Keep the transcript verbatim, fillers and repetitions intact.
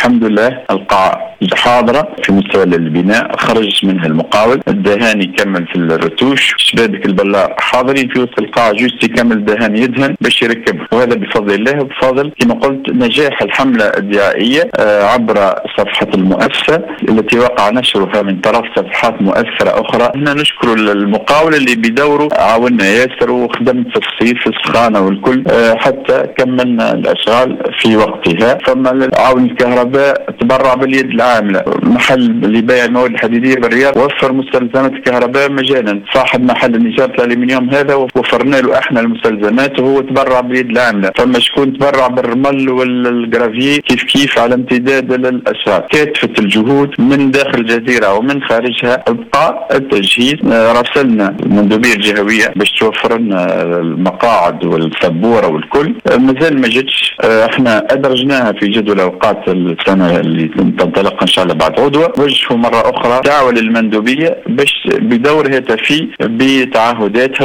الحمد لله القاعة حاضرة في مستوى البناء، خرج منها المقاول، الدهان يكمل في الرتوش، شبابك البلاء حاضرين في وسط القاعة جوست يكمل الدهان يدهن باش يركب، وهذا بفضل الله وبفضل كما قلت نجاح الحملة الدعائية عبر صفحة المؤسسة التي وقع نشرها من طرف صفحات مؤثرة أخرى. هنا نشكر المقاول اللي بدوره عاوننا ياسر وخدم في الصيف في السخانة والكل حتى كملنا الأشغال في وقتها. ثم عاون الكهرباء تبرع باليد العاملة، محل لبيع المواد الحديدية بالرياض وفر مستلزمات الكهرباء مجانا، صاحب محل نجارة الألمنيوم هذا وفرنا له احنا المستلزمات وهو تبرع باليد العاملة. ثم شكون تبرع بالرمل والجرافيي كيف كيف على امتداد الأشغال. كافة الجهود من داخل الجزيرة ومن خارجها ابقى التجهيز. راسلنا المندوبية الجهوية باش توفر لنا المقاعد والسبورة والكل، مازال ما جتش، احنا ادرجناها في جدول اوقات السنة اللي تنطلق ان شاء الله بعد غدوة. وجهوا مرة اخرى دعوة للمندوبية باش بدورها تفي بتعهداتها